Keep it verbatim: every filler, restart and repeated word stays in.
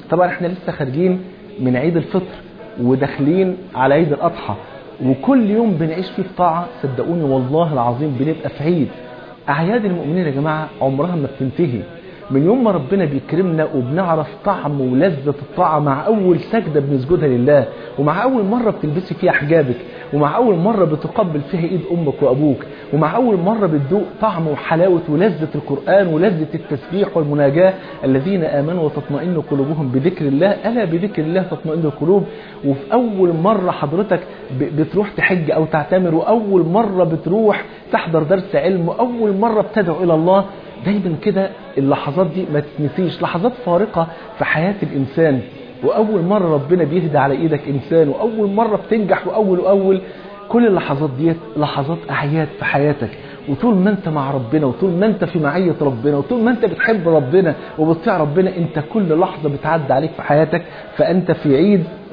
طبعا احنا لسه خارجين من عيد الفطر وداخلين على عيد الأضحى، وكل يوم بنعيش فيه الطاعة. صدقوني والله العظيم بنبقى في عيد. أعياد المؤمنين يا جماعة عمرها ما بتنتهي. من يوم ما ربنا بيكرمنا وبنعرف طعم ولذة الطاعة مع أول سجدة بنسجدها لله، ومع أول مرة بتلبسي فيها حجابك، ومع أول مرة بتقبل فيها إيد أمك وأبوك، ومع أول مرة بتذوق طعم وحلاوة ولذة القرآن ولذة التسبيح والمناجاة. الذين آمنوا وتطمئن قلوبهم بذكر الله، ألا بذكر الله تطمئن القلوب. وفي أول مرة حضرتك بتروح تحج أو تعتمر، وأول مرة بتروح تحضر درس علم، وأول مرة بتدعو إلى الله. دايما كده اللحظات دي ما تتنسيش، لحظات فارقة في حياة الإنسان. وأول مرة ربنا بيهدى على إيدك إنسان، وأول مرة بتنجح، وأول وأول كل اللحظات دي لحظات أعياد في حياتك. وطول ما أنت مع ربنا، وطول ما أنت في معية ربنا، وطول ما أنت بتحب ربنا وبتطيع ربنا، أنت كل لحظة بتعدي عليك في حياتك فأنت في عيد